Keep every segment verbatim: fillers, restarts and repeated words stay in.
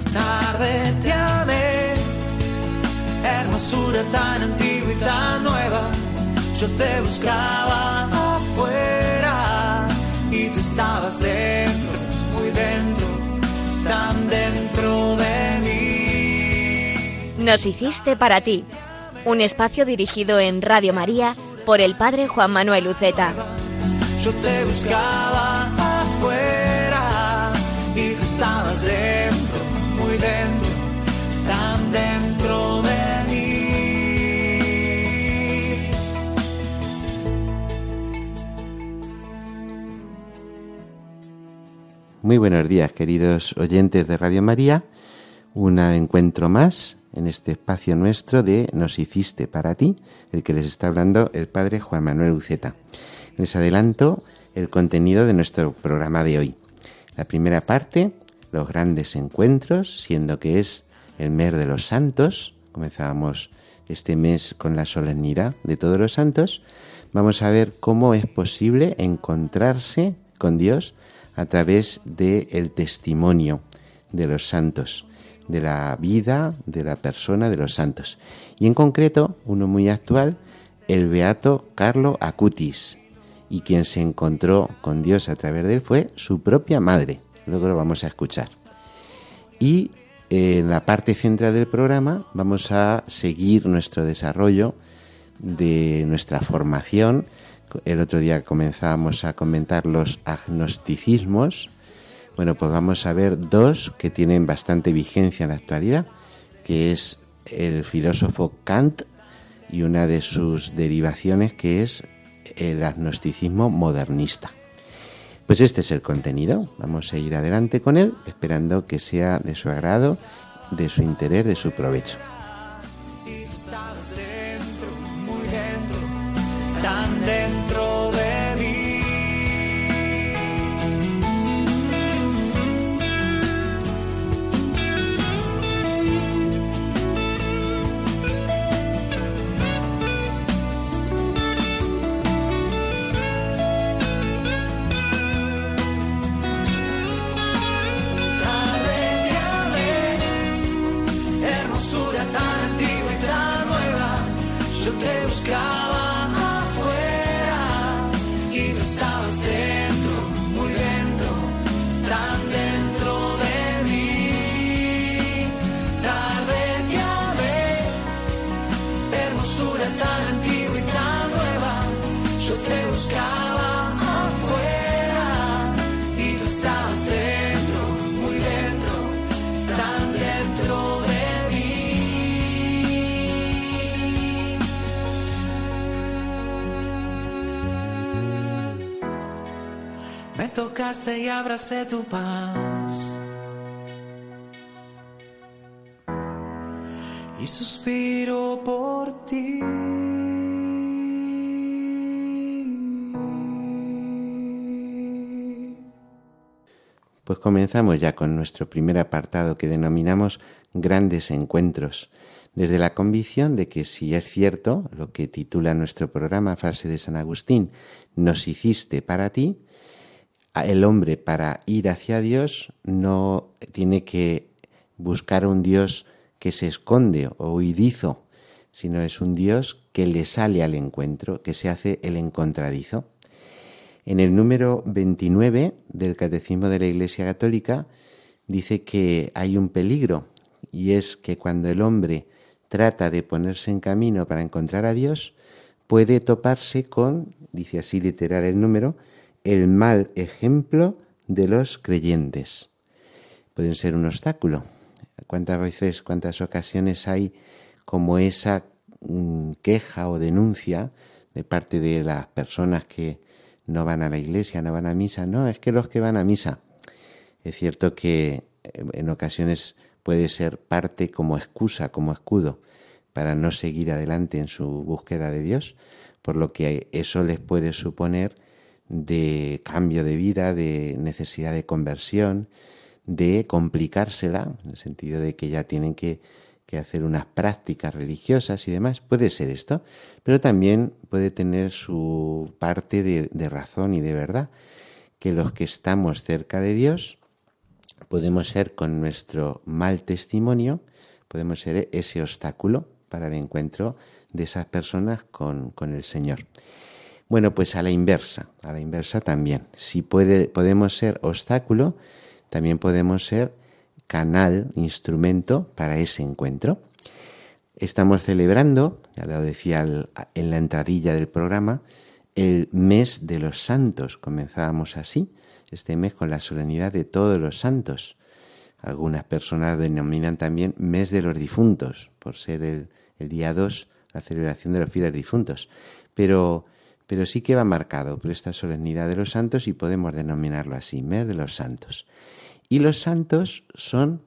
tarde te amé, hermosura tan antigua y tan nueva. Yo te buscaba afuera y tú estabas dentro, muy dentro, tan dentro de mí. Nos hiciste para ti, un espacio dirigido en Radio María por el Padre Juan Manuel Uceta. Yo te buscaba afuera y tú estabas dentro, muy dentro, tan dentro de mí. Muy buenos días, queridos oyentes de Radio María. Un encuentro más en este espacio nuestro de Nos hiciste para ti, el que les está hablando el Padre Juan Manuel Uceta. Les adelanto el contenido de nuestro programa de hoy. La primera parte, los grandes encuentros, siendo que es el mes de los santos. Comenzábamos este mes con la solemnidad de todos los santos. Vamos a ver cómo es posible encontrarse con Dios a través del testimonio de los santos, de la vida, de la persona de los santos. Y en concreto, uno muy actual, el beato Carlo Acutis. Y quien se encontró con Dios a través de él fue su propia madre. Luego lo vamos a escuchar. Y en la parte central del programa vamos a seguir nuestro desarrollo de nuestra formación. El otro día comenzábamos a comentar los agnosticismos. Bueno, pues vamos a ver dos que tienen bastante vigencia en la actualidad, que es el filósofo Kant y una de sus derivaciones, que es el agnosticismo modernista. Pues este es el contenido. Vamos a ir adelante con él, esperando que sea de su agrado, de su interés, de su provecho. Y tú estabas dentro, muy dentro, tan dentro de mí. Yo te buscaba afuera y tú estabas dentro, muy dentro, tan dentro de mí. Tarde te amé, hermosura tan antigua y tan nueva. Yo te buscaba afuera y tú estabas dentro, muy dentro, tan dentro de mí. Me tocaste y abracé tu paz y suspiro por ti. Pues comenzamos ya con nuestro primer apartado, que denominamos grandes encuentros, desde la convicción de que si es cierto lo que titula nuestro programa, frase de San Agustín, nos hiciste para ti, el hombre, para ir hacia Dios, no tiene que buscar un Dios que se esconde o huidizo, sino es un Dios que le sale al encuentro, que se hace el encontradizo. En el número veintinueve del Catecismo de la Iglesia Católica dice que hay un peligro, y es que cuando el hombre trata de ponerse en camino para encontrar a Dios, puede toparse con, dice así literal el número, el mal ejemplo de los creyentes. Pueden ser un obstáculo. ¿Cuántas veces, cuántas ocasiones hay como esa mm, queja o denuncia de parte de las personas que no van a la iglesia, no van a misa? No, es que los que van a misa. Es cierto que en ocasiones puede ser parte como excusa, como escudo, para no seguir adelante en su búsqueda de Dios, por lo que eso les puede suponer de cambio de vida, de necesidad de conversión, de complicársela, en el sentido de que ya tienen que, que hacer unas prácticas religiosas y demás. Puede ser esto, pero también puede tener su parte de, de razón y de verdad, que los que estamos cerca de Dios podemos ser con nuestro mal testimonio, podemos ser ese obstáculo para el encuentro de esas personas con, con el Señor. Bueno, pues a la inversa, a la inversa también. Si puede, podemos ser obstáculo, también podemos ser canal, instrumento para ese encuentro. Estamos celebrando, ya lo decía en la entradilla del programa, el mes de los santos. Comenzábamos así, este mes con la solemnidad de todos los santos. Algunas personas denominan también mes de los difuntos, por ser el, el día dos, la celebración de los fieles difuntos. Pero, pero sí que va marcado por esta solemnidad de los santos y podemos denominarlo así, mes de los santos. Y los santos son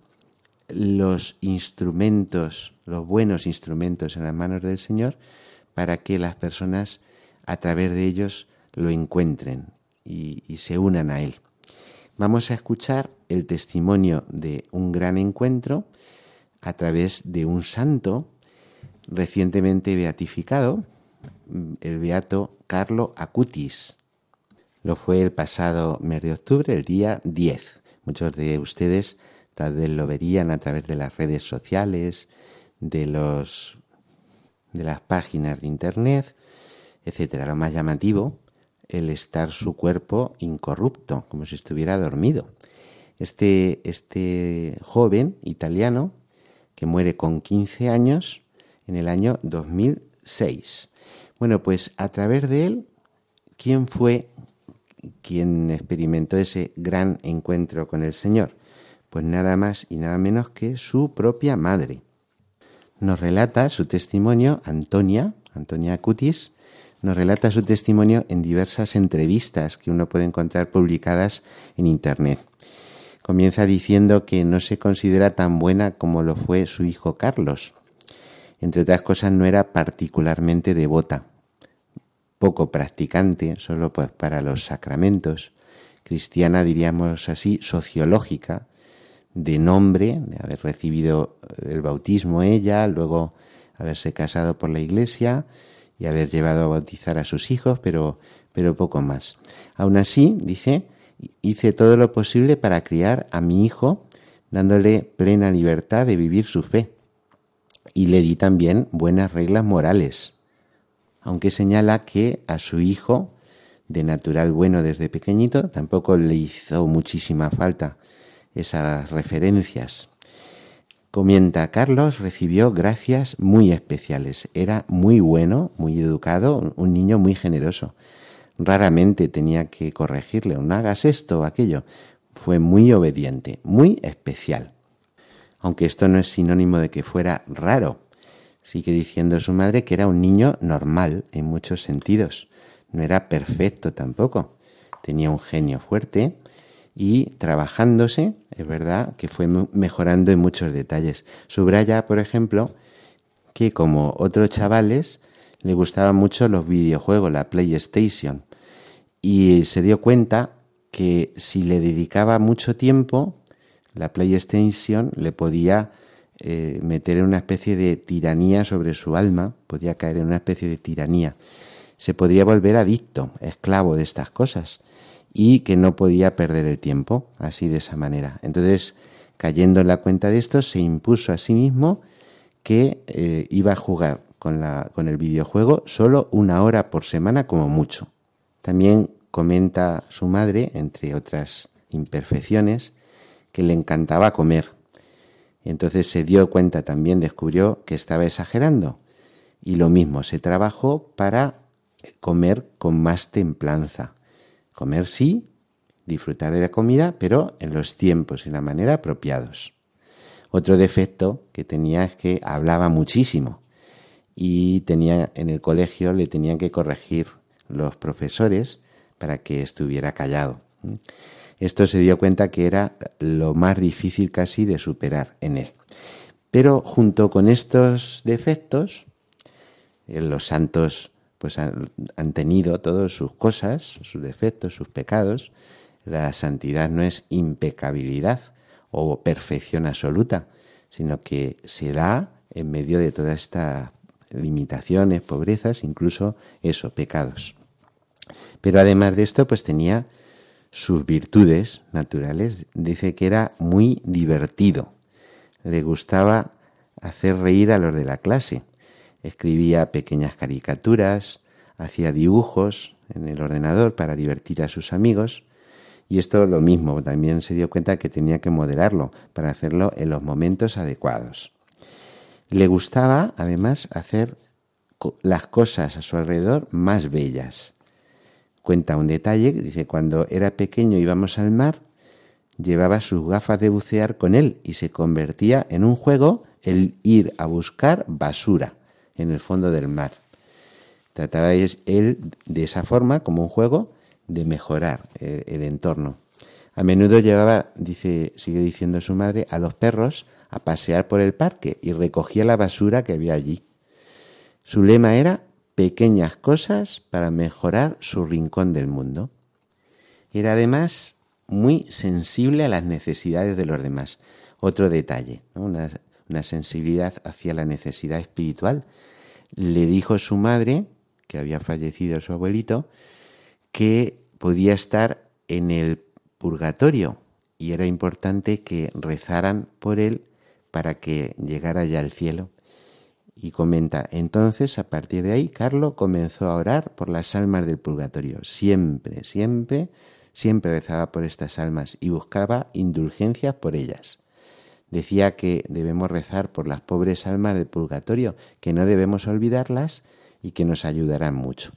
los instrumentos, los buenos instrumentos en las manos del Señor para que las personas a través de ellos lo encuentren y, y se unan a Él. Vamos a escuchar el testimonio de un gran encuentro a través de un santo recientemente beatificado, el beato Carlo Acutis. Lo fue el pasado mes de octubre, el día diez. Muchos de ustedes tal vez lo verían a través de las redes sociales, de los de las páginas de internet, etcétera. Lo más llamativo, el estar su cuerpo incorrupto, como si estuviera dormido. Este, este joven italiano que muere con quince años en el año dos mil seis. Bueno, pues a través de él, ¿quién fue quien experimentó ese gran encuentro con el Señor? Pues nada más y nada menos que su propia madre. Nos relata su testimonio Antonia, Antonia Acutis, nos relata su testimonio en diversas entrevistas que uno puede encontrar publicadas en internet. Comienza diciendo que no se considera tan buena como lo fue su hijo Carlos. Entre otras cosas, no era particularmente devota, poco practicante, solo pues para los sacramentos, cristiana, diríamos así, sociológica, de nombre, de haber recibido el bautismo ella, luego haberse casado por la iglesia y haber llevado a bautizar a sus hijos, pero, pero poco más. Aún así, dice, hice todo lo posible para criar a mi hijo, dándole plena libertad de vivir su fe. Y le di también buenas reglas morales, aunque señala que a su hijo, de natural bueno desde pequeñito, tampoco le hizo muchísima falta esas referencias. Comenta, Carlos recibió gracias muy especiales. Era muy bueno, muy educado, un niño muy generoso. Raramente tenía que corregirle, no hagas esto o aquello. Fue muy obediente, muy especial. Aunque esto no es sinónimo de que fuera raro. Sigue diciendo su madre que era un niño normal en muchos sentidos. No era perfecto tampoco. Tenía un genio fuerte y trabajándose, es verdad, que fue mejorando en muchos detalles. Subraya, por ejemplo, que como otros chavales le gustaban mucho los videojuegos, la PlayStation, y se dio cuenta que si le dedicaba mucho tiempo, la PlayStation le podía eh, meter en una especie de tiranía sobre su alma, podía caer en una especie de tiranía. Se podría volver adicto, esclavo de estas cosas, y que no podía perder el tiempo así de esa manera. Entonces, cayendo en la cuenta de esto, se impuso a sí mismo que eh, iba a jugar con, la, con el videojuego solo una hora por semana como mucho. También comenta su madre, entre otras imperfecciones, que le encantaba comer. Entonces se dio cuenta también, descubrió que estaba exagerando. Y lo mismo, se trabajó para comer con más templanza. Comer sí, disfrutar de la comida, pero en los tiempos y la manera apropiados. Otro defecto que tenía es que hablaba muchísimo y tenía en el colegio le tenían que corregir los profesores para que estuviera callado. Esto se dio cuenta que era lo más difícil casi de superar en él. Pero junto con estos defectos, los santos pues han, han tenido todas sus cosas, sus defectos, sus pecados. La santidad no es impecabilidad o perfección absoluta, sino que se da en medio de todas estas limitaciones, pobrezas, incluso eso, pecados. Pero además de esto, pues tenía sus virtudes naturales, dice que era muy divertido. Le gustaba hacer reír a los de la clase. Escribía pequeñas caricaturas, hacía dibujos en el ordenador para divertir a sus amigos. Y esto lo mismo, también se dio cuenta que tenía que moderarlo para hacerlo en los momentos adecuados. Le gustaba, además, hacer las cosas a su alrededor más bellas. Cuenta un detalle, dice, cuando era pequeño íbamos al mar, llevaba sus gafas de bucear con él y se convertía en un juego el ir a buscar basura en el fondo del mar. Trataba él de esa forma, como un juego, de mejorar el, el entorno. A menudo llevaba, dice, sigue diciendo su madre, a los perros a pasear por el parque y recogía la basura que había allí. Su lema era pequeñas cosas para mejorar su rincón del mundo. Era además muy sensible a las necesidades de los demás. Otro detalle, ¿no? una, una sensibilidad hacia la necesidad espiritual. Le dijo su madre, que había fallecido su abuelito, que podía estar en el purgatorio y era importante que rezaran por él para que llegara ya al cielo. Y comenta, entonces a partir de ahí Carlo comenzó a orar por las almas del purgatorio. Siempre, siempre, siempre rezaba por estas almas y buscaba indulgencias por ellas. Decía que debemos rezar por las pobres almas del purgatorio, que no debemos olvidarlas y que nos ayudarán mucho.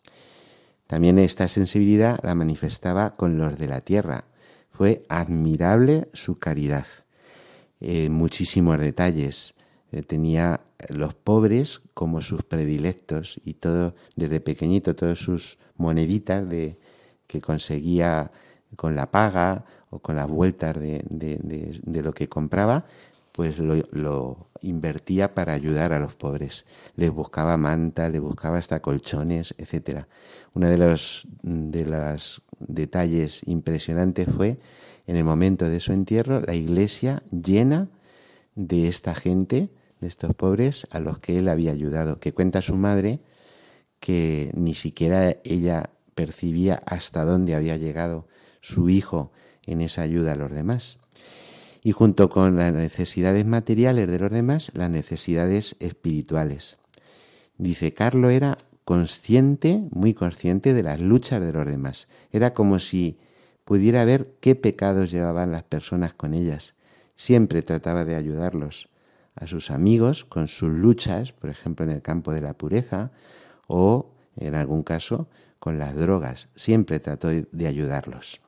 También esta sensibilidad la manifestaba con los de la tierra. Fue admirable su caridad. Eh, muchísimos detalles. Eh, tenía los pobres como sus predilectos y todo, desde pequeñito, todas sus moneditas de, que conseguía con la paga o con las vueltas de, de, de, de lo que compraba, pues lo, lo invertía para ayudar a los pobres. Les buscaba mantas, les buscaba hasta colchones, etcétera. Uno de los de los detalles impresionantes fue en el momento de su entierro, la iglesia llena de esta gente, de estos pobres a los que él había ayudado, que cuenta su madre que ni siquiera ella percibía hasta dónde había llegado su hijo en esa ayuda a los demás. Y junto con las necesidades materiales de los demás, las necesidades espirituales. Dice, Carlo era consciente, muy consciente de las luchas de los demás. Era como si pudiera ver qué pecados llevaban las personas con ellas. Siempre trataba de ayudarlos a sus amigos con sus luchas, por ejemplo en el campo de la pureza o en algún caso con las drogas. Siempre trató de ayudarlos.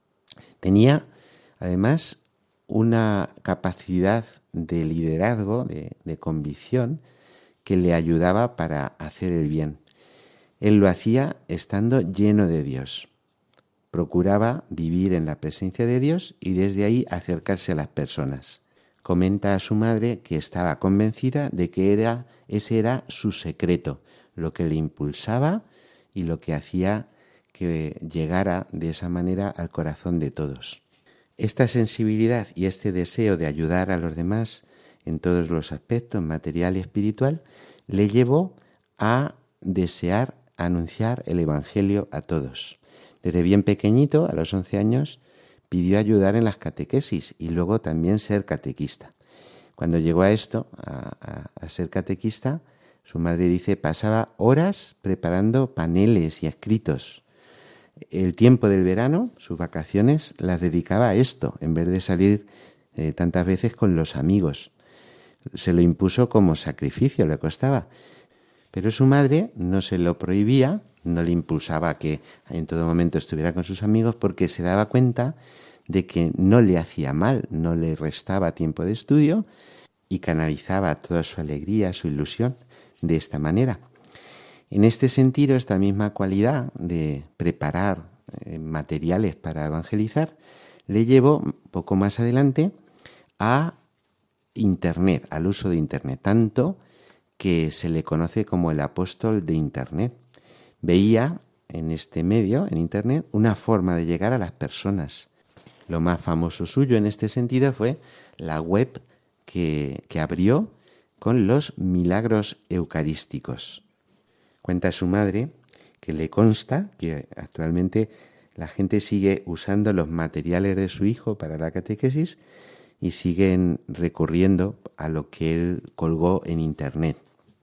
Tenía además una capacidad de liderazgo, de, de convicción que le ayudaba para hacer el bien. Él lo hacía estando lleno de Dios. Procuraba vivir en la presencia de Dios y desde ahí acercarse a las personas. Comenta a su madre que estaba convencida de que era, ese era su secreto, lo que le impulsaba y lo que hacía que llegara de esa manera al corazón de todos. Esta sensibilidad y este deseo de ayudar a los demás en todos los aspectos, material y espiritual, le llevó a desear anunciar el Evangelio a todos. Desde bien pequeñito, a los once años, pidió ayudar en las catequesis y luego también ser catequista. Cuando llegó a esto, a, a, a ser catequista, su madre dice, pasaba horas preparando paneles y escritos. El tiempo del verano, sus vacaciones, las dedicaba a esto, en vez de salir eh, tantas veces con los amigos. Se lo impuso como sacrificio, le costaba. Pero su madre no se lo prohibía, no le impulsaba a que en todo momento estuviera con sus amigos porque se daba cuenta de que no le hacía mal, no le restaba tiempo de estudio y canalizaba toda su alegría, su ilusión de esta manera. En este sentido, esta misma cualidad de preparar eh, materiales para evangelizar le llevó poco más adelante a Internet, al uso de Internet, tanto que se le conoce como el apóstol de Internet. Veía en este medio, en Internet, una forma de llegar a las personas. Lo más famoso suyo en este sentido fue la web que, que abrió con los milagros eucarísticos. Cuenta su madre que le consta que actualmente La gente sigue usando los materiales de su hijo para la catequesis y siguen recurriendo a lo que él colgó en internet.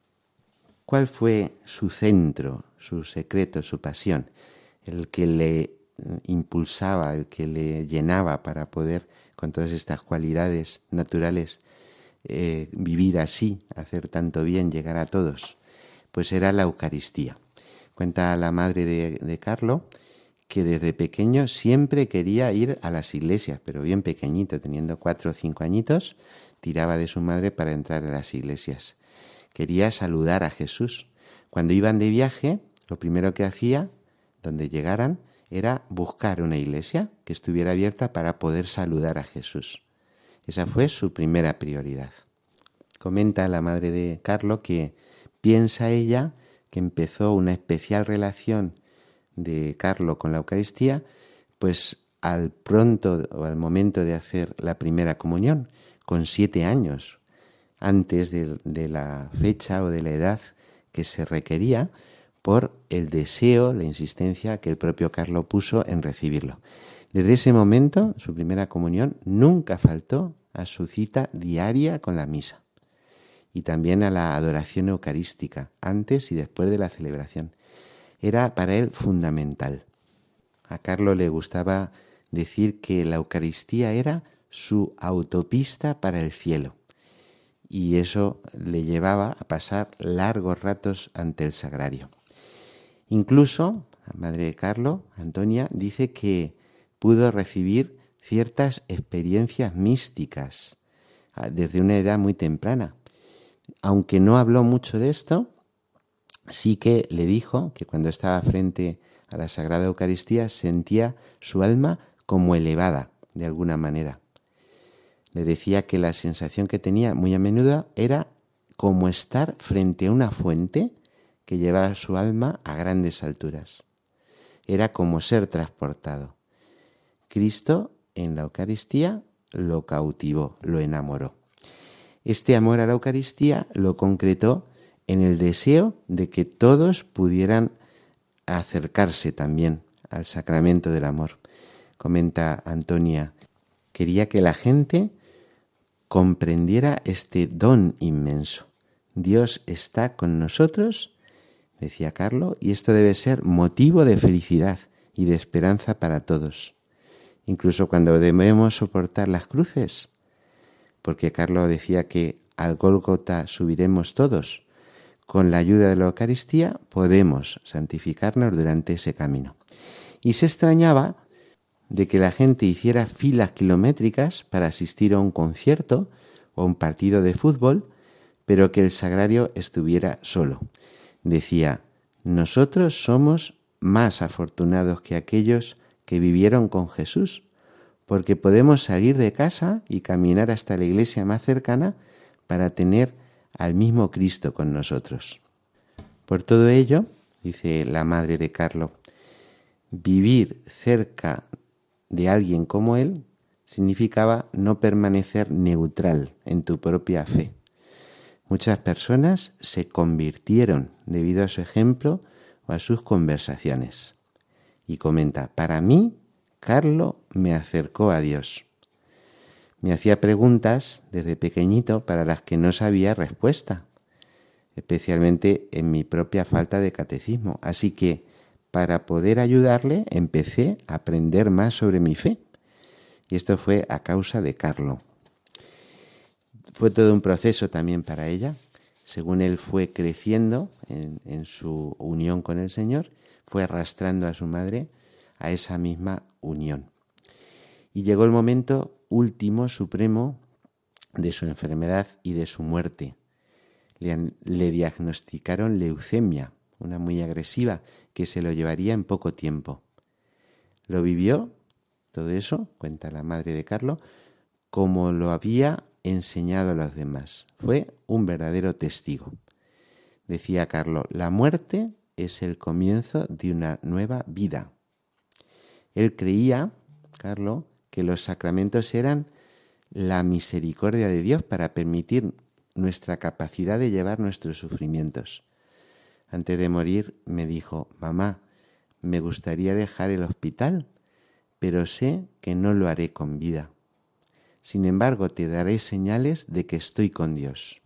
¿Cuál fue su centro, su secreto, su pasión? El que le impulsaba, el que le llenaba para poder, con todas estas cualidades naturales, eh, vivir así, hacer tanto bien, llegar a todos. Pues era la Eucaristía. Cuenta la madre de, de Carlo que desde pequeño siempre quería ir a las iglesias, pero bien pequeñito, teniendo cuatro o cinco añitos, tiraba de su madre para entrar a las iglesias. Quería saludar a Jesús. Cuando iban de viaje, lo primero que hacía, donde llegaran, era buscar una iglesia que estuviera abierta para poder saludar a Jesús. Esa fue su primera prioridad. Comenta la madre de Carlo que piensa ella que empezó una especial relación de Carlo con la Eucaristía, pues al pronto o al momento de hacer la primera comunión, con siete años, antes de, de la fecha o de la edad que se requería por el deseo, la insistencia que el propio Carlo puso en recibirlo. Desde ese momento, su primera comunión, nunca faltó a su cita diaria con la misa y también a la adoración eucarística, antes y después de la celebración. Era para él fundamental. A Carlo le gustaba decir que la Eucaristía era su autopista para el cielo, y eso le llevaba a pasar largos ratos ante el sagrario. Incluso, la madre de Carlo, Antonia, dice que pudo recibir ciertas experiencias místicas desde una edad muy temprana. Aunque no habló mucho de esto, sí que le dijo que cuando estaba frente a la Sagrada Eucaristía sentía su alma como elevada, de alguna manera. Le decía que la sensación que tenía muy a menudo era como estar frente a una fuente que llevaba su alma a grandes alturas. Era como ser transportado. Cristo en la Eucaristía lo cautivó, lo enamoró. Este amor a la Eucaristía lo concretó en el deseo de que todos pudieran acercarse también al sacramento del amor. Comenta Antonia, quería que la gente comprendiera este don inmenso. Dios está con nosotros, decía Carlo, y esto debe ser motivo de felicidad y de esperanza para todos. Incluso cuando debemos soportar las cruces, porque Carlo decía que al Gólgota subiremos todos. Con la ayuda de la Eucaristía podemos santificarnos durante ese camino. Y se extrañaba de que la gente hiciera filas kilométricas para asistir a un concierto o a un partido de fútbol, pero que el sagrario estuviera solo. Decía, nosotros somos más afortunados que aquellos que vivieron con Jesús, porque podemos salir de casa y caminar hasta la iglesia más cercana para tener al mismo Cristo con nosotros. Por todo ello, dice la madre de Carlo, vivir cerca de alguien como él significaba no permanecer neutral en tu propia fe. Muchas personas se convirtieron debido a su ejemplo o a sus conversaciones. Y comenta, para mí, Carlo me acercó a Dios. Me hacía preguntas desde pequeñito para las que no sabía respuesta, especialmente en mi propia falta de catecismo. Así que, para poder ayudarle, empecé a aprender más sobre mi fe. Y esto fue a causa de Carlo. Fue todo un proceso también para ella. Según él fue creciendo en, en su unión con el Señor, fue arrastrando a su madre a esa misma unión. Y llegó el momento último, supremo, de su enfermedad y de su muerte. Le, le diagnosticaron leucemia, una muy agresiva, que se lo llevaría en poco tiempo. Lo vivió, todo eso, cuenta la madre de Carlo, como lo había enseñado a los demás. Fue un verdadero testigo. Decía Carlo, la muerte es el comienzo de una nueva vida. Él creía, Carlo, que los sacramentos eran la misericordia de Dios para permitir nuestra capacidad de llevar nuestros sufrimientos. Antes de morir me dijo, mamá, me gustaría dejar el hospital, pero sé que no lo haré con vida. Sin embargo, te daré señales de que estoy con Dios.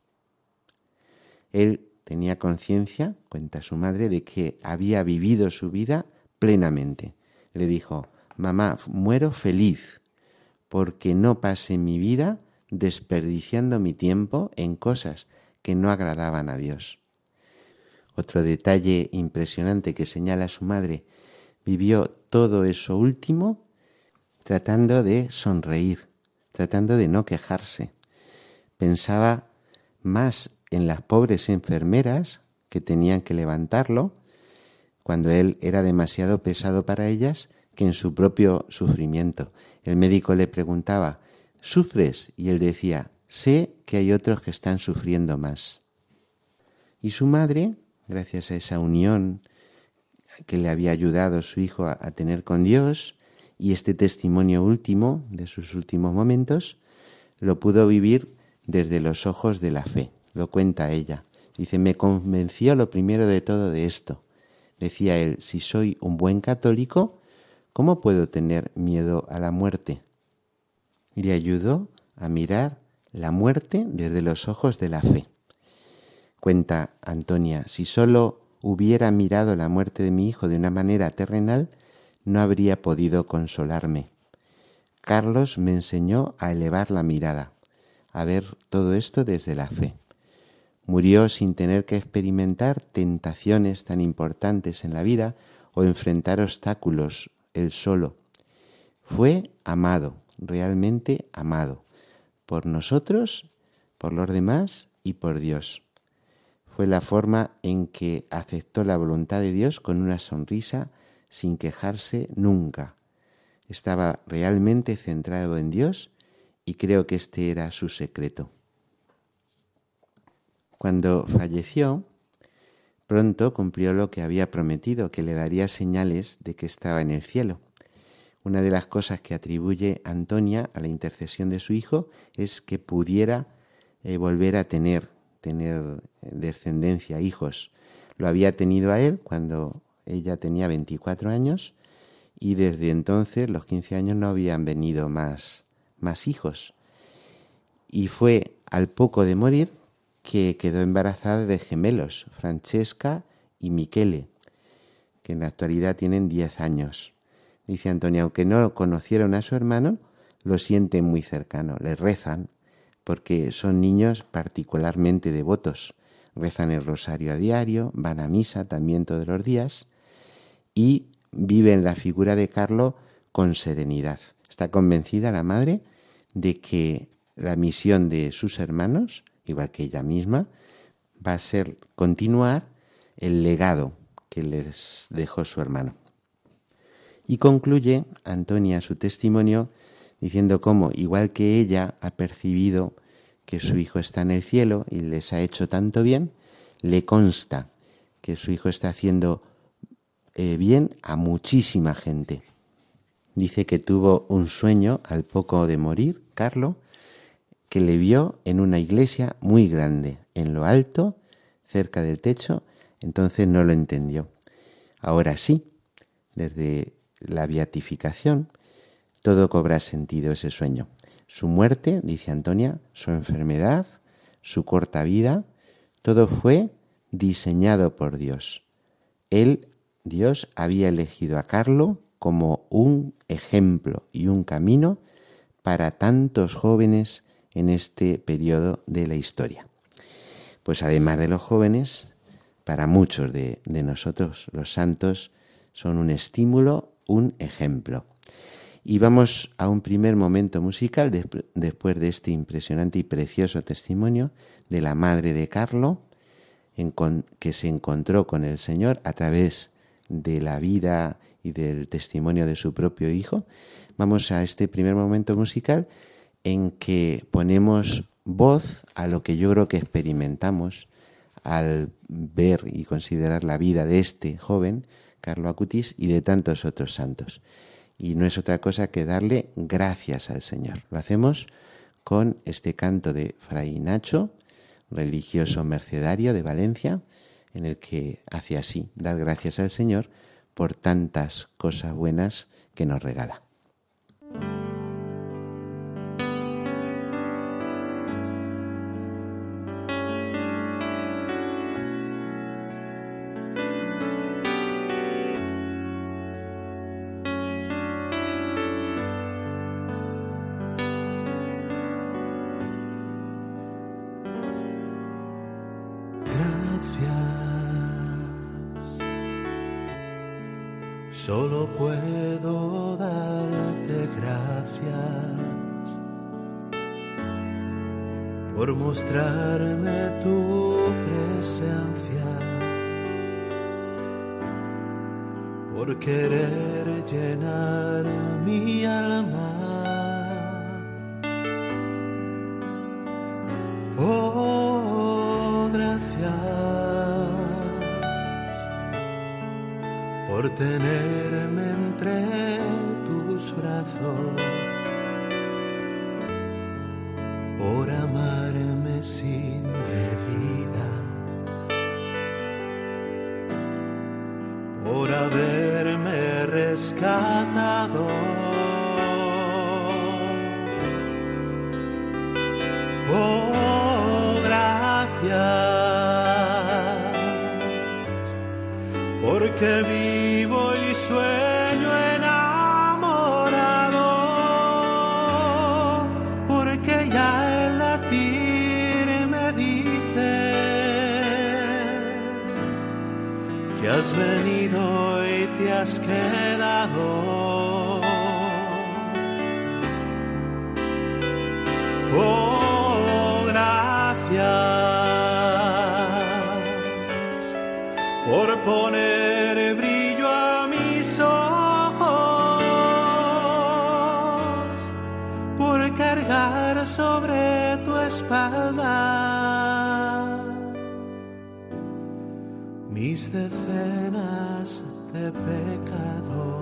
Él tenía conciencia, cuenta su madre, de que había vivido su vida plenamente. Le dijo: mamá, muero feliz porque no pasé mi vida desperdiciando mi tiempo en cosas que no agradaban a Dios. Otro detalle impresionante que señala su madre: vivió todo eso último tratando de sonreír, tratando de no quejarse. Pensaba más en las pobres enfermeras que tenían que levantarlo cuando él era demasiado pesado para ellas que en su propio sufrimiento. El médico le preguntaba: ¿sufres? Y él decía: sé que hay otros que están sufriendo más. Y su madre, gracias a esa unión que le había ayudado su hijo a, a tener con Dios y este testimonio último de sus últimos momentos, lo pudo vivir desde los ojos de la fe. Lo cuenta ella. Dice: me convenció lo primero de todo de esto. Decía él: si soy un buen católico, ¿cómo puedo tener miedo a la muerte? Y le ayudó a mirar la muerte desde los ojos de la fe. Cuenta Antonia: si solo hubiera mirado la muerte de mi hijo de una manera terrenal, no habría podido consolarme. Carlos me enseñó a elevar la mirada, a ver todo esto desde la fe. Murió sin tener que experimentar tentaciones tan importantes en la vida o enfrentar obstáculos él solo. Fue amado, realmente amado, por nosotros, por los demás y por Dios. Fue la forma en que aceptó la voluntad de Dios con una sonrisa, sin quejarse nunca. Estaba realmente centrado en Dios y creo que este era su secreto. Cuando falleció, pronto cumplió lo que había prometido, que le daría señales de que estaba en el cielo. Una de las cosas que atribuye Antonia a la intercesión de su hijo es que pudiera eh, volver a tener, tener descendencia, hijos. Lo había tenido a él cuando ella tenía veinticuatro años y desde entonces, los quince años, no habían venido más, más hijos. Y fue al poco de morir que quedó embarazada de gemelos, Francesca y Michele, que en la actualidad tienen diez años. Dice Antonia: aunque no conocieron a su hermano, lo sienten muy cercano, le rezan, porque son niños particularmente devotos. Rezan el rosario a diario, van a misa también todos los días y viven la figura de Carlo con serenidad. Está convencida la madre de que la misión de sus hermanos, igual que ella misma, va a ser continuar el legado que les dejó su hermano. Y concluye Antonia su testimonio diciendo cómo, igual que ella ha percibido que su hijo está en el cielo y les ha hecho tanto bien, le consta que su hijo está haciendo eh, bien a muchísima gente. Dice que tuvo un sueño al poco de morir, Carlo, que le vio en una iglesia muy grande, en lo alto, cerca del techo. Entonces no lo entendió. Ahora sí, desde la beatificación, todo cobra sentido ese sueño. Su muerte, dice Antonia, su enfermedad, su corta vida, todo fue diseñado por Dios. Él, Dios, había elegido a Carlo como un ejemplo y un camino para tantos jóvenes en este periodo de la historia. Pues además de los jóvenes, para muchos de, de nosotros, los santos son un estímulo, un ejemplo. Y vamos a un primer momento musical de, después de este impresionante y precioso testimonio de la madre de Carlo, en con, que se encontró con el Señor a través de la vida y del testimonio de su propio hijo. Vamos a este primer momento musical en que ponemos voz a lo que yo creo que experimentamos al ver y considerar la vida de este joven, Carlo Acutis, y de tantos otros santos. Y no es otra cosa que darle gracias al Señor. Lo hacemos con este canto de Fray Nacho, religioso mercedario de Valencia, en el que hace así: dar gracias al Señor por tantas cosas buenas que nos regala. Solo puedo darte gracias por mostrarme tu presencia, por querer llenar mi alma. Oh, gracias por tenerme entre tus brazos, por amarme sin medida, por haberme rescatado. Oh, gracias, porque vivo y sueño enamorado, porque ya el latir me dice que has venido y te has quedado. Oh, gracias por poner brillo a mis ojos, por cargar sobre tu espalda mis decenas de pecados.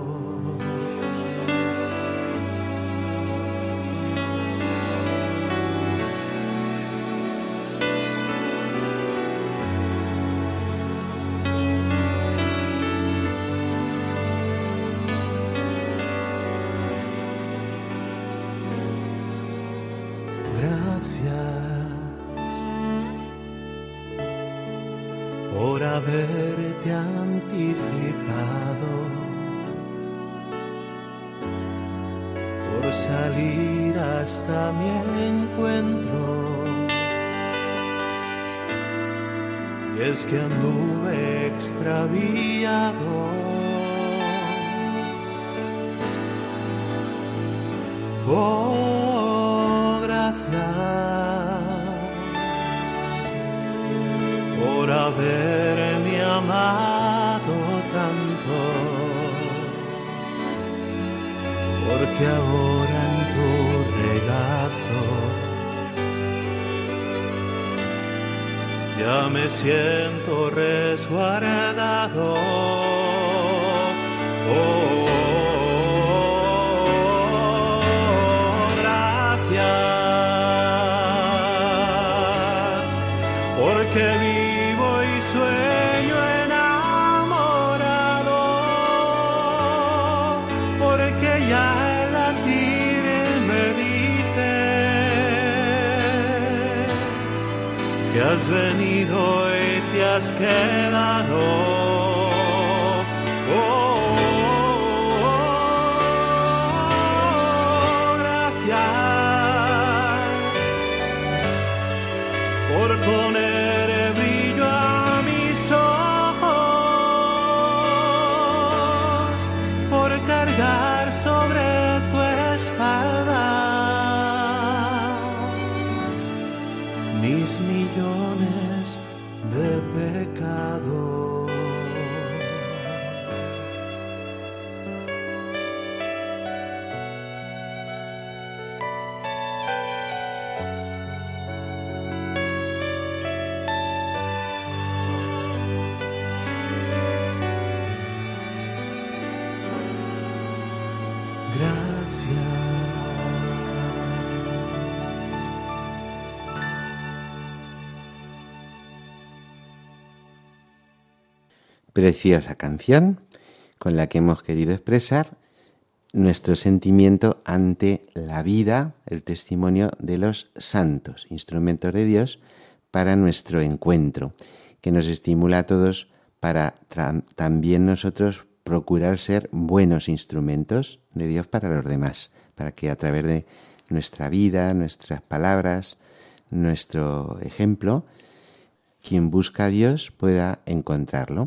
Por haberte anticipado, por salir hasta mi encuentro. Y es que anduve extraviado. Oh, gracias por haberme amado tanto, porque ahora en tu regazo ya me siento resguardado. Oh, gracias, porque vivo y sueño enamorado, porque ya el latir me dice que has venido y te has quedado. Oh, oh, oh, gracias por poner brillo a mis ojos, por cargar sobre tu espalda mis millones de pecados. Preciosa canción con la que hemos querido expresar nuestro sentimiento ante la vida, el testimonio de los santos, instrumentos de Dios para nuestro encuentro, que nos estimula a todos para también nosotros procurar ser buenos instrumentos de Dios para los demás, para que a través de nuestra vida, nuestras palabras, nuestro ejemplo, quien busca a Dios pueda encontrarlo.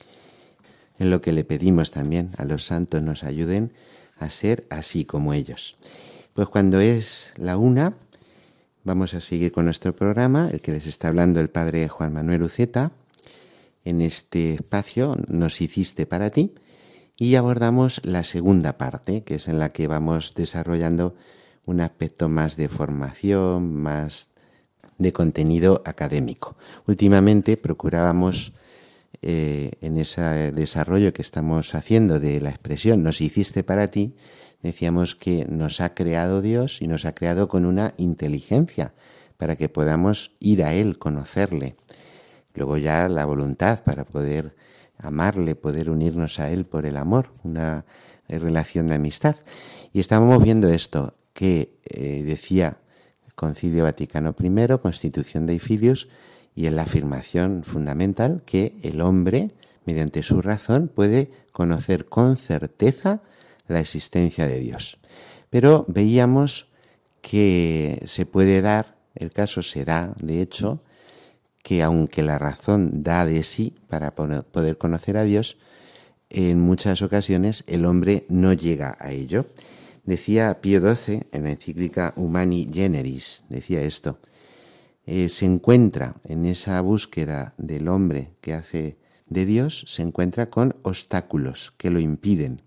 En lo que le pedimos también a los santos nos ayuden a ser así como ellos. Pues cuando es la una, vamos a seguir con nuestro programa, el que les está hablando el padre Juan Manuel Uceta. En este espacio Nos hiciste para ti, y abordamos la segunda parte, que es en la que vamos desarrollando un aspecto más de formación, más de contenido académico. Últimamente procurábamos eh, en ese desarrollo que estamos haciendo de la expresión Nos hiciste para ti, decíamos que nos ha creado Dios y nos ha creado con una inteligencia para que podamos ir a Él, conocerle. Luego ya la voluntad para poder amarle, poder unirnos a Él por el amor, una relación de amistad. Y estábamos viendo esto que eh, decía el Concilio Vaticano primero, Constitución Dei Filius, y en la afirmación fundamental que el hombre, mediante su razón, puede conocer con certeza la existencia de Dios. Pero veíamos que se puede dar, el caso se da, de hecho, que aunque la razón da de sí para poder conocer a Dios, en muchas ocasiones el hombre no llega a ello. Decía Pío doce en la encíclica Humani Generis, decía esto, eh, se encuentra en esa búsqueda del hombre que hace de Dios, se encuentra con obstáculos que lo impiden.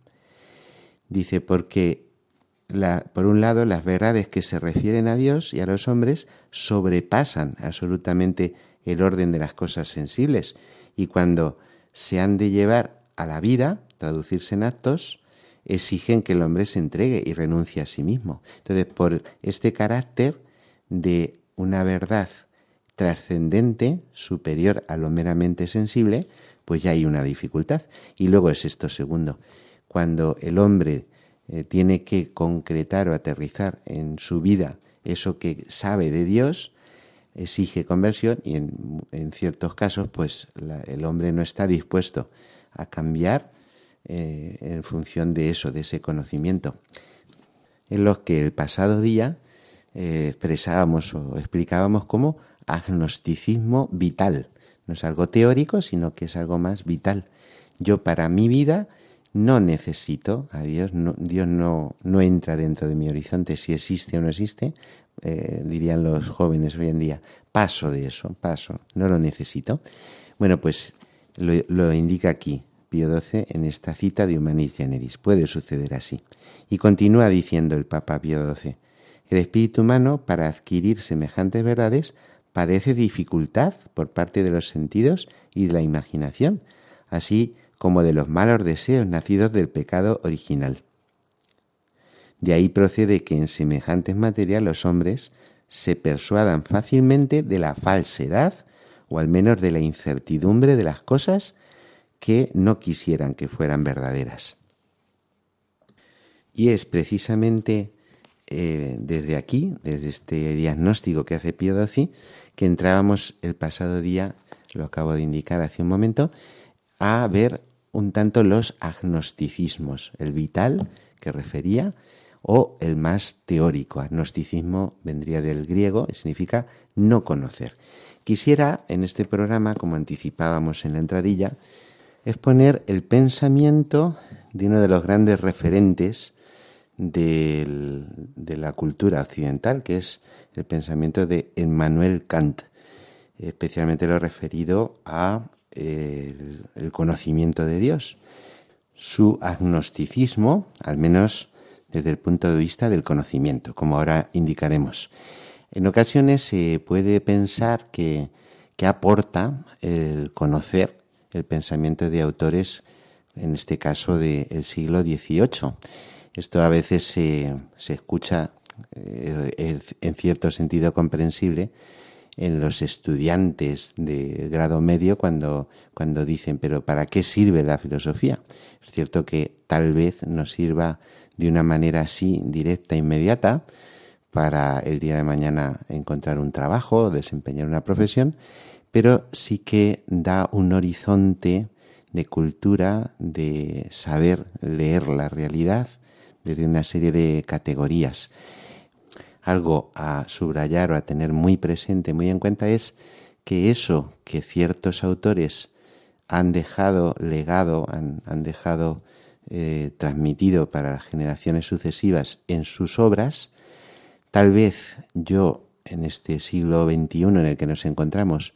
Dice, porque la, por un lado las verdades que se refieren a Dios y a los hombres sobrepasan absolutamente el orden de las cosas sensibles, y cuando se han de llevar a la vida, traducirse en actos, exigen que el hombre se entregue y renuncie a sí mismo. Entonces, por este carácter de una verdad trascendente, superior a lo meramente sensible, pues ya hay una dificultad. Y luego es esto segundo, cuando el hombre eh, tiene que concretar o aterrizar en su vida eso que sabe de Dios, exige conversión, y en, en ciertos casos pues la, el hombre no está dispuesto a cambiar eh, en función de eso, de ese conocimiento. En los que el pasado día eh, expresábamos o explicábamos como agnosticismo vital. No es algo teórico, sino que es algo más vital. Yo para mi vida no necesito a Dios, no, Dios no, no entra dentro de mi horizonte, si existe o no existe. Eh, dirían los jóvenes hoy en día, paso de eso, paso, no lo necesito. Bueno, pues lo, lo indica aquí Pío doce en esta cita de Humanis Generis. Puede suceder así. Y continúa diciendo el Papa Pío doce, el espíritu humano, para adquirir semejantes verdades, padece dificultad por parte de los sentidos y de la imaginación, así como de los malos deseos nacidos del pecado original. De ahí procede que en semejantes materias los hombres se persuadan fácilmente de la falsedad o al menos de la incertidumbre de las cosas que no quisieran que fueran verdaderas. Y es precisamente eh, desde aquí, desde este diagnóstico que hace Pío doce, que entrábamos el pasado día, lo acabo de indicar hace un momento, a ver un tanto los agnosticismos, el vital que refería, o el más teórico. Agnosticismo vendría del griego y significa no conocer. Quisiera en este programa, como anticipábamos en la entradilla, exponer el pensamiento de uno de los grandes referentes del, de la cultura occidental, que es el pensamiento de Emmanuel Kant, especialmente lo referido a eh, el, el conocimiento de Dios. Su agnosticismo, al menos desde el punto de vista del conocimiento, como ahora indicaremos. En ocasiones se puede pensar que, que aporta el conocer el pensamiento de autores, en este caso del siglo dieciocho. Esto a veces se, se escucha eh, en cierto sentido comprensible en los estudiantes de grado medio cuando, cuando dicen, pero ¿para qué sirve la filosofía? Es cierto que tal vez nos sirva de una manera así directa, inmediata, para el día de mañana encontrar un trabajo, desempeñar una profesión, pero sí que da un horizonte de cultura, de saber leer la realidad desde una serie de categorías. Algo a subrayar o a tener muy presente, muy en cuenta, es que eso que ciertos autores han dejado legado, han, han dejado eh, transmitido para las generaciones sucesivas en sus obras, tal vez yo, en este siglo veintiuno en el que nos encontramos,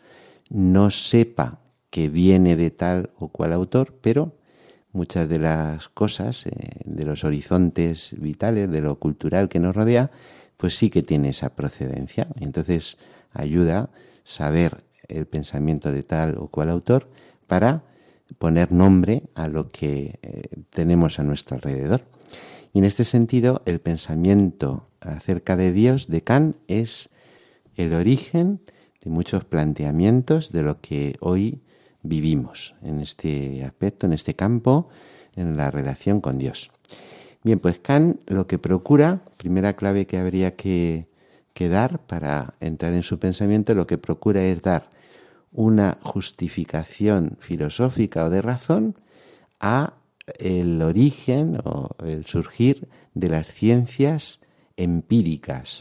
no sepa que viene de tal o cual autor, pero muchas de las cosas, eh, de los horizontes vitales, de lo cultural que nos rodea, pues sí que tiene esa procedencia. Entonces ayuda saber el pensamiento de tal o cual autor para poner nombre a lo que eh, tenemos a nuestro alrededor. Y en este sentido, el pensamiento acerca de Dios de Kant es el origen de muchos planteamientos de lo que hoy vivimos en este aspecto, en este campo, en la relación con Dios. Bien, pues Kant lo que procura, primera clave que habría que, que dar para entrar en su pensamiento, lo que procura es dar una justificación filosófica o de razón a el origen o el surgir de las ciencias empíricas,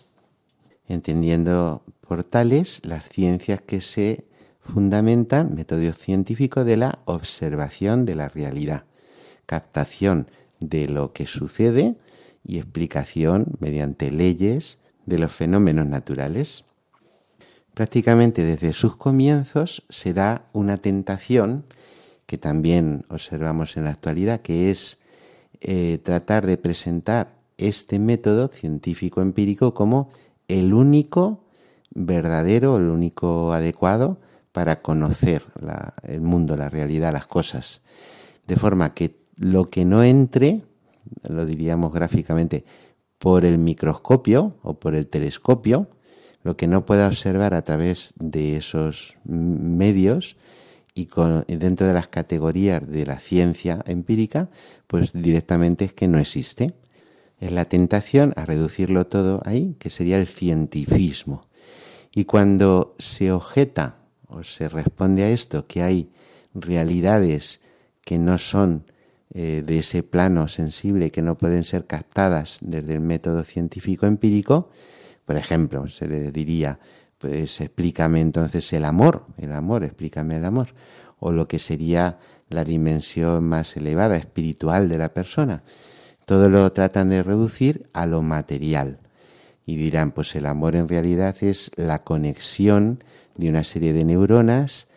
entendiendo por tales las ciencias que se fundamentan, método científico de la observación de la realidad, captación de lo que sucede y explicación mediante leyes de los fenómenos naturales. Prácticamente desde sus comienzos se da una tentación que también observamos en la actualidad, que es eh, tratar de presentar este método científico empírico como el único verdadero, el único adecuado para conocer la, el mundo, la realidad, las cosas. De forma que lo que no entre, lo diríamos gráficamente, por el microscopio o por el telescopio, lo que no pueda observar a través de esos medios y con, dentro de las categorías de la ciencia empírica, pues directamente es que no existe. Es la tentación a reducirlo todo ahí, que sería el cientifismo. Y cuando se objeta o se responde a esto, que hay realidades que no son eh, de ese plano sensible, que no pueden ser captadas desde el método científico empírico, por ejemplo, se le diría, pues explícame entonces el amor, el amor, explícame el amor, o lo que sería la dimensión más elevada, espiritual de la persona. Todo lo tratan de reducir a lo material. Y dirán, pues el amor en realidad es la conexión de una serie de neuronas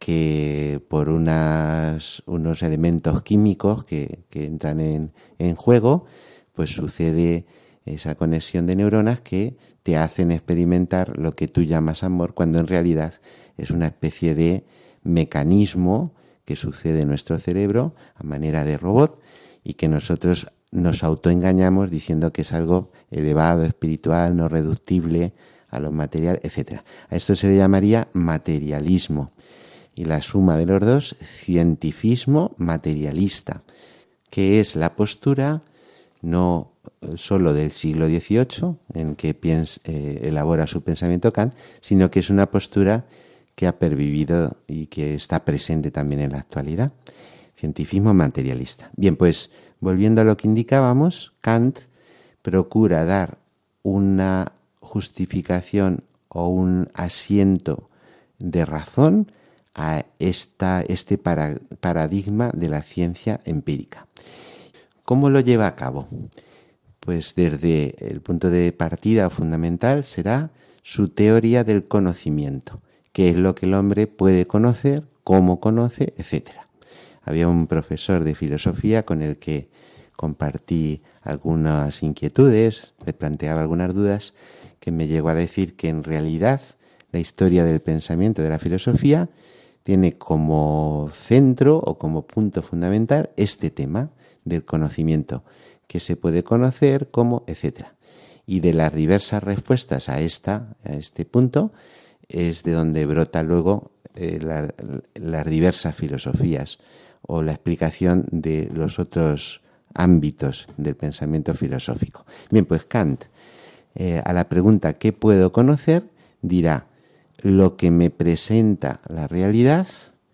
que por unas, unos elementos químicos que, que entran en, en juego, pues sucede esa conexión de neuronas que te hacen experimentar lo que tú llamas amor, cuando en realidad es una especie de mecanismo que sucede en nuestro cerebro a manera de robot y que nosotros nos autoengañamos diciendo que es algo elevado, espiritual, no reductible a lo material, etcétera. A esto se le llamaría materialismo. Y la suma de los dos, cientifismo materialista, que es la postura no solo del siglo dieciocho, en que piensa, eh, elabora su pensamiento Kant, sino que es una postura que ha pervivido y que está presente también en la actualidad. Cientifismo materialista. Bien, pues volviendo a lo que indicábamos, Kant procura dar una justificación o un asiento de razón a esta, este para, paradigma de la ciencia empírica. ¿Cómo lo lleva a cabo? Pues desde el punto de partida fundamental será su teoría del conocimiento, qué es lo que el hombre puede conocer, cómo conoce, etcétera. Había un profesor de filosofía con el que compartí algunas inquietudes, le planteaba algunas dudas, que me llegó a decir que en realidad la historia del pensamiento de la filosofía tiene como centro o como punto fundamental este tema del conocimiento, que se puede conocer, cómo, etcétera. Y de las diversas respuestas a, esta, a este punto, es de donde brota luego eh, la, las diversas filosofías o la explicación de los otros ámbitos del pensamiento filosófico. Bien, pues Kant, eh, a la pregunta ¿qué puedo conocer?, dirá lo que me presenta la realidad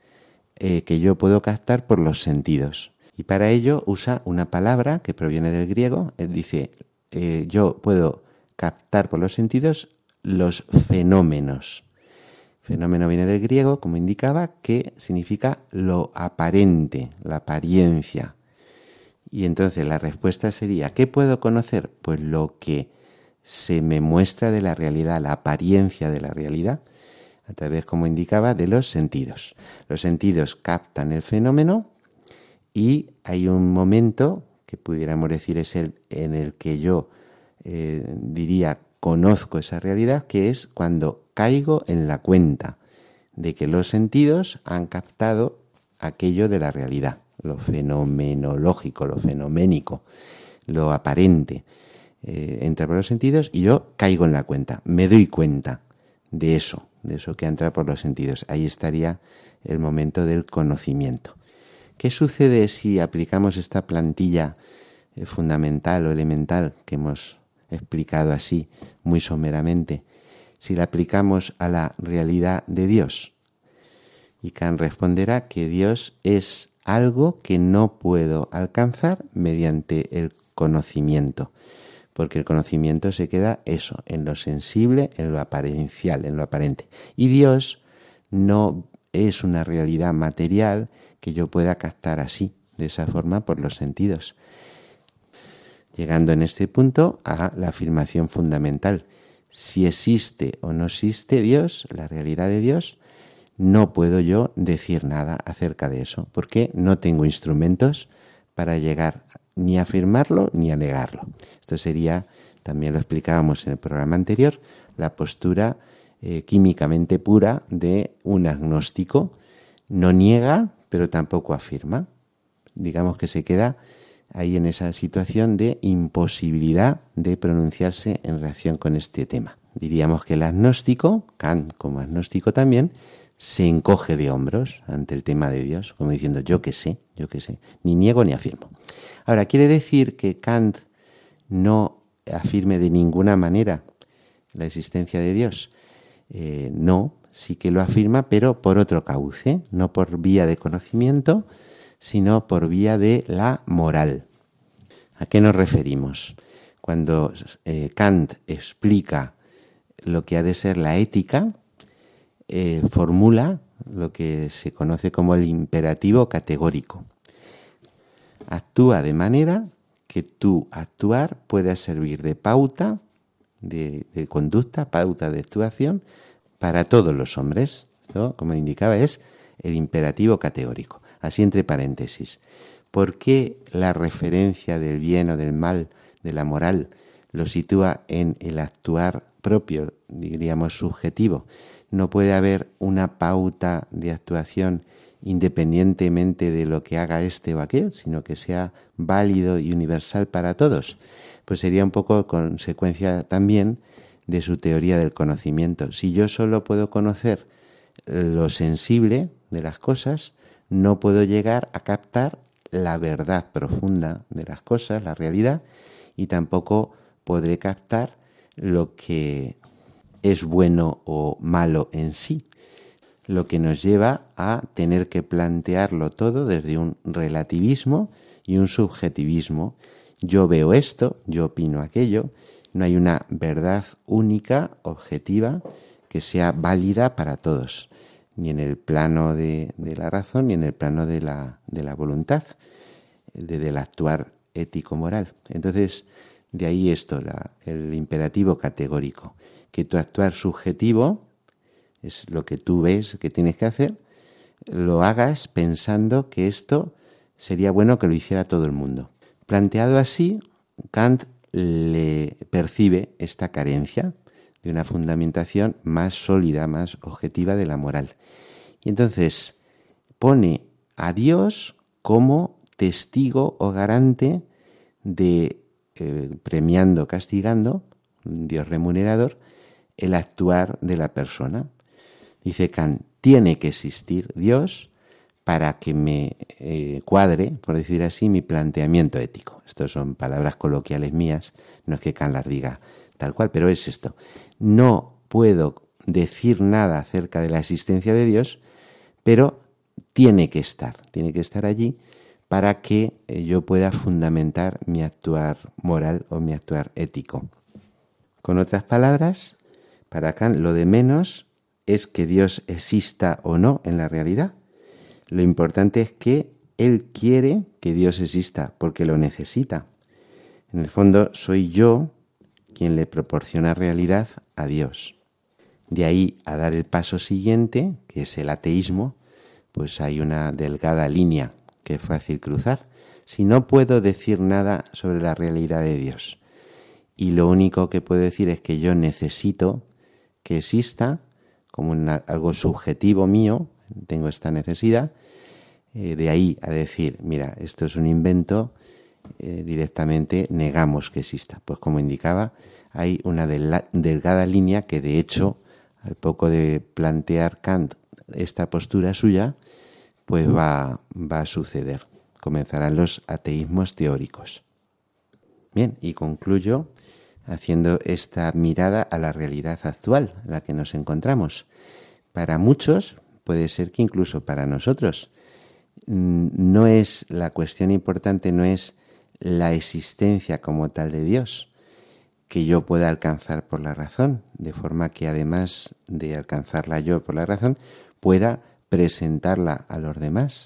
eh, que yo puedo captar por los sentidos. Y para ello usa una palabra que proviene del griego. Él dice, eh, yo puedo captar por los sentidos los fenómenos. Fenómeno viene del griego, como indicaba, que significa lo aparente, la apariencia. Y entonces la respuesta sería, ¿qué puedo conocer? Pues lo que se me muestra de la realidad, la apariencia de la realidad, a través, como indicaba, de los sentidos. Los sentidos captan el fenómeno y hay un momento, que pudiéramos decir es el en el que yo eh, diría conozco esa realidad, que es cuando caigo en la cuenta de que los sentidos han captado aquello de la realidad, lo fenomenológico, lo fenoménico, lo aparente. Eh, entra por los sentidos y yo caigo en la cuenta, me doy cuenta de eso, de eso que entra por los sentidos. Ahí estaría el momento del conocimiento. ¿Qué sucede si aplicamos esta plantilla eh, fundamental o elemental que hemos explicado así, muy someramente, si la aplicamos a la realidad de Dios? Y Kant responderá que Dios es algo que no puedo alcanzar mediante el conocimiento, porque el conocimiento se queda eso, en lo sensible, en lo aparencial, en lo aparente. Y Dios no es una realidad material que yo pueda captar así, de esa forma, por los sentidos. Llegando en este punto a la afirmación fundamental. Si existe o no existe Dios, la realidad de Dios, no puedo yo decir nada acerca de eso, porque no tengo instrumentos para llegar ni a afirmarlo ni a negarlo. Esto sería, también lo explicábamos en el programa anterior, la postura eh, químicamente pura de un agnóstico. No niega, pero tampoco afirma. Digamos que se queda ahí en esa situación de imposibilidad de pronunciarse en relación con este tema. Diríamos que el agnóstico, Kant como agnóstico también, se encoge de hombros ante el tema de Dios, como diciendo yo qué sé, yo qué sé, ni niego ni afirmo. Ahora, ¿quiere decir que Kant no afirme de ninguna manera la existencia de Dios? Eh, no, sí que lo afirma, pero por otro cauce, no por vía de conocimiento, sino por vía de la moral. ¿A qué nos referimos? Cuando eh, Kant explica lo que ha de ser la ética, eh, formula lo que se conoce como el imperativo categórico. Actúa de manera que tu actuar pueda servir de pauta de, de conducta, pauta de actuación para todos los hombres. Esto, como indicaba, es el imperativo categórico. Así entre paréntesis. ¿Por qué la referencia del bien o del mal, de la moral, lo sitúa en el actuar propio, diríamos subjetivo? No puede haber una pauta de actuación independientemente de lo que haga este o aquel, sino que sea válido y universal para todos. Pues sería un poco consecuencia también de su teoría del conocimiento. Si yo solo puedo conocer lo sensible de las cosas, no puedo llegar a captar la verdad profunda de las cosas, la realidad, y tampoco podré captar lo que es bueno o malo en sí, lo que nos lleva a tener que plantearlo todo desde un relativismo y un subjetivismo. Yo veo esto, yo opino aquello, no hay una verdad única, objetiva, que sea válida para todos, ni en el plano de, de la razón, ni en el plano de la, de la voluntad, de, del actuar ético-moral. Entonces, de ahí esto, la, el imperativo categórico, que tu actuar subjetivo es lo que tú ves que tienes que hacer, lo hagas pensando que esto sería bueno que lo hiciera todo el mundo. Planteado así, Kant le percibe esta carencia de una fundamentación más sólida, más objetiva de la moral. Y entonces pone a Dios como testigo o garante de, eh, premiando, castigando, un Dios remunerador, el actuar de la persona. Dice Kant, tiene que existir Dios para que me eh, cuadre, por decir así, mi planteamiento ético. Estas son palabras coloquiales mías, no es que Kant las diga tal cual, pero es esto. No puedo decir nada acerca de la existencia de Dios, pero tiene que estar, tiene que estar allí para que eh, yo pueda fundamentar mi actuar moral o mi actuar ético. Con otras palabras, para Kant lo de menos es que Dios exista o no en la realidad. Lo importante es que él quiere que Dios exista porque lo necesita. En el fondo soy yo quien le proporciona realidad a Dios. De ahí a dar el paso siguiente, que es el ateísmo, pues hay una delgada línea que es fácil cruzar. Si no puedo decir nada sobre la realidad de Dios y lo único que puedo decir es que yo necesito que exista como una, algo subjetivo mío, tengo esta necesidad, eh, de ahí a decir, mira, esto es un invento, eh, directamente negamos que exista. Pues como indicaba, hay una del- delgada línea que de hecho, al poco de plantear Kant esta postura suya, pues va, va a suceder. Comenzarán los ateísmos teóricos. Bien, y concluyo haciendo esta mirada a la realidad actual en la que nos encontramos. Para muchos, puede ser que incluso para nosotros, no es la cuestión importante, no es la existencia como tal de Dios, que yo pueda alcanzar por la razón, de forma que además de alcanzarla yo por la razón, pueda presentarla a los demás,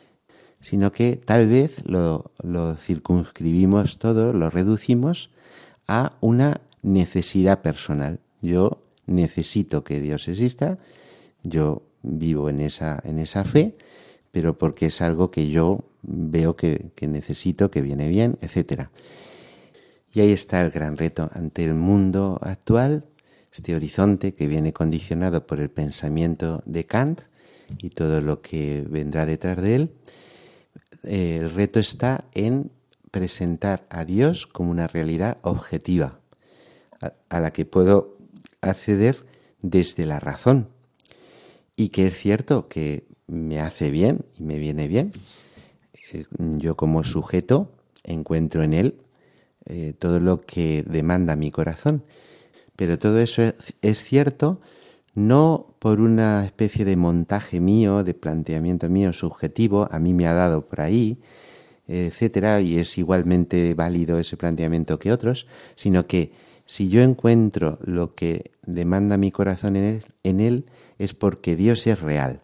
sino que tal vez lo, lo circunscribimos todo, lo reducimos a una necesidad personal. Yo necesito que Dios exista, yo vivo en esa, en esa fe, pero porque es algo que yo veo que, que necesito, que viene bien, etcétera. Y ahí está el gran reto ante el mundo actual, este horizonte que viene condicionado por el pensamiento de Kant y todo lo que vendrá detrás de él. Eh, el reto está en presentar a Dios como una realidad objetiva, a, a la que puedo acceder desde la razón. Y que es cierto que me hace bien y me viene bien. Eh, yo como sujeto encuentro en él eh, todo lo que demanda mi corazón. Pero todo eso es, es cierto no por una especie de montaje mío, de planteamiento mío subjetivo, a mí me ha dado por ahí, etcétera, y es igualmente válido ese planteamiento que otros, sino que si yo encuentro lo que demanda mi corazón en él, en él es porque Dios es real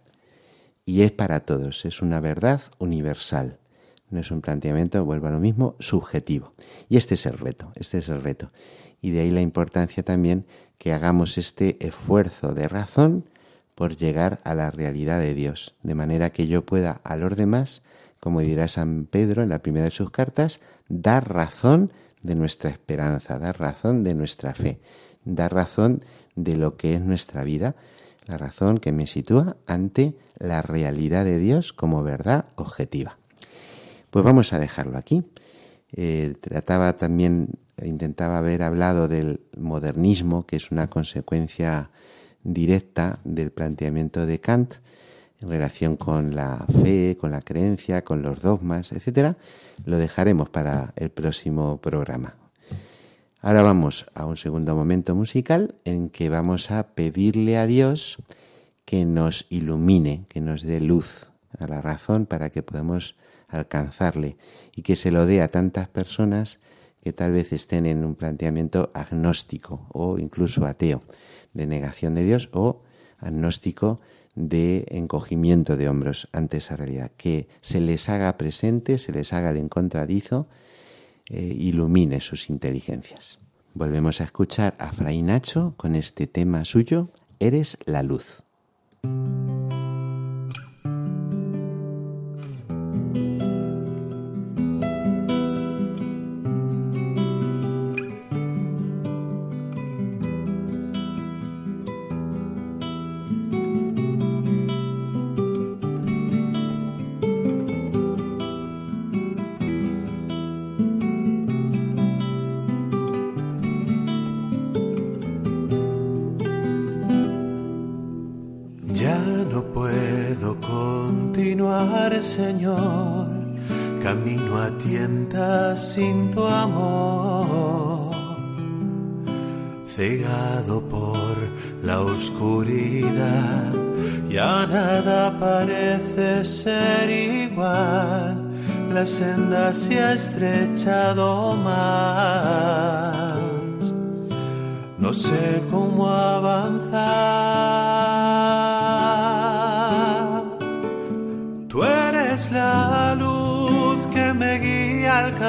y es para todos, es una verdad universal. No es un planteamiento, vuelvo a lo mismo, subjetivo. Y este es el reto, este es el reto. Y de ahí la importancia también que hagamos este esfuerzo de razón por llegar a la realidad de Dios, de manera que yo pueda a los demás, como dirá San Pedro en la primera de sus cartas, dar razón de nuestra esperanza, dar razón de nuestra fe, dar razón de lo que es nuestra vida, la razón que me sitúa ante la realidad de Dios como verdad objetiva. Pues vamos a dejarlo aquí. Eh, trataba también, intentaba haber hablado del modernismo, que es una consecuencia directa del planteamiento de Kant en relación con la fe, con la creencia, con los dogmas, etcétera. Lo dejaremos para el próximo programa. Ahora vamos a un segundo momento musical en que vamos a pedirle a Dios que nos ilumine, que nos dé luz a la razón para que podamos alcanzarle y que se lo dé a tantas personas que tal vez estén en un planteamiento agnóstico o incluso ateo, de negación de Dios o agnóstico de encogimiento de hombros ante esa realidad, que se les haga presente, se les haga de encontradizo, eh, ilumine sus inteligencias. Volvemos a escuchar a Fray Nacho con este tema suyo, Eres la luz. Señor, camino a tientas sin tu amor, cegado por la oscuridad, ya nada parece ser igual, la senda se ha estrechado más, no sé cómo avanzar. Tú eres la luz que me guía al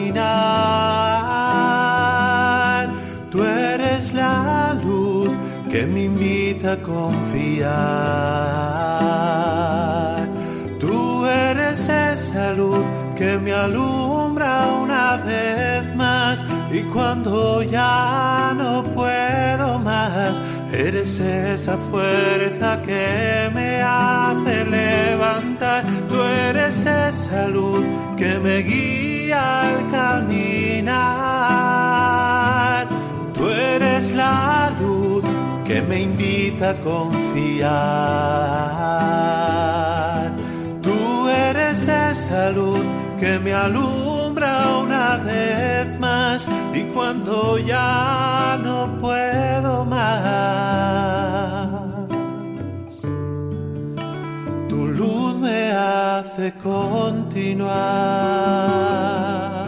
caminar, tú eres la luz que me invita a confiar, tú eres esa luz que me alumbra una vez más, y cuando ya no puedo más, eres esa fuerza que me hace levantar. Tú eres esa luz que me guía al caminar. Tú eres la luz que me invita a confiar. Tú eres esa luz que me alumbra una vez más, y cuando ya no puedo más, tu luz me hace continuar.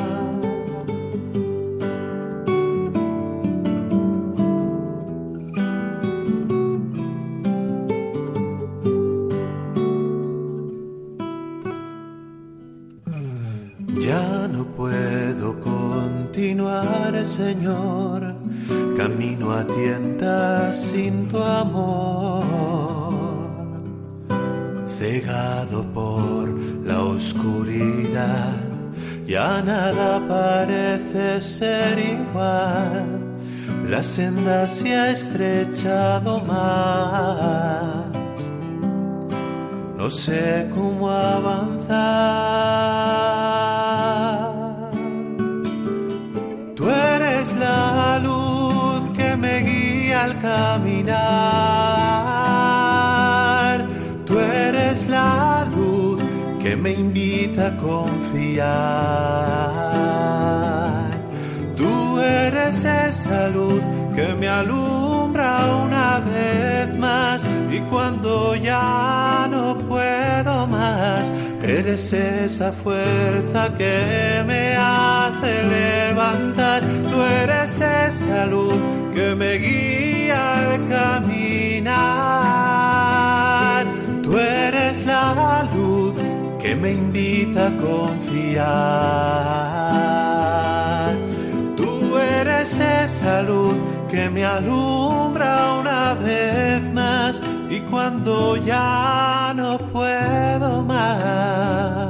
Ya no puedo continuar, Señor, camino a tientas sin tu amor, cegado por la oscuridad, ya nada parece ser igual, la senda se ha estrechado más, no sé cómo avanzar. Tú eres la luz que me guía al caminar, tú eres la luz que me invita a confiar, tú eres esa luz que me alumbra una vez más, y cuando ya no puedo más, eres esa fuerza que me hace levantar. Tú eres esa luz que me guía al caminar. Tú eres la luz que me invita a confiar. Tú eres esa luz que me alumbra una vez más, y cuando ya no puedo más,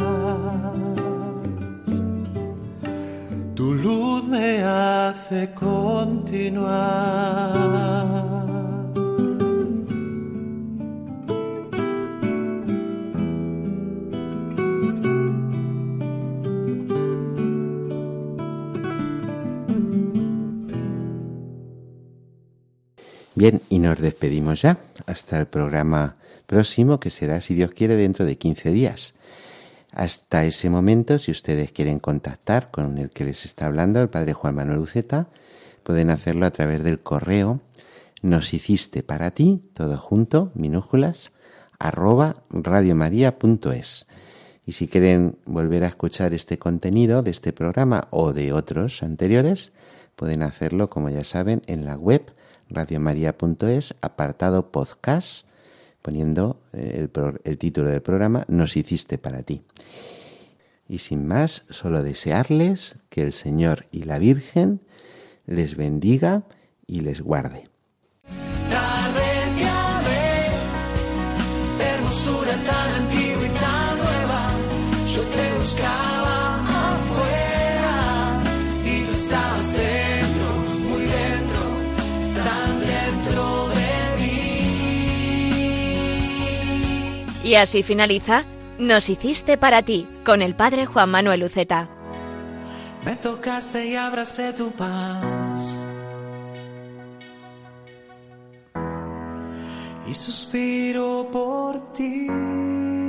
tu luz me hace continuar. Bien, y nos despedimos ya hasta el programa próximo, que será, si Dios quiere, dentro de quince días. Hasta ese momento, si ustedes quieren contactar con el que les está hablando, el Padre Juan Manuel Uceta, pueden hacerlo a través del correo nos hiciste para ti, todo junto, minúsculas, arroba radiomaria.es. Y si quieren volver a escuchar este contenido de este programa o de otros anteriores, pueden hacerlo, como ya saben, en la web radiomaria.es, apartado podcast, poniendo el, el título del programa Nos hiciste para ti. Y sin más, solo desearles que el Señor y la Virgen les bendiga y les guarde. Tarde que amé, hermosura tan antigua y tan nueva, yo te buscaba afuera y tú estabas dentro, muy dentro, tan dentro de mí. Y así finaliza Nos hiciste para ti, con el Padre Juan Manuel Uceta. Me tocaste y abracé tu paz, y suspiro por ti.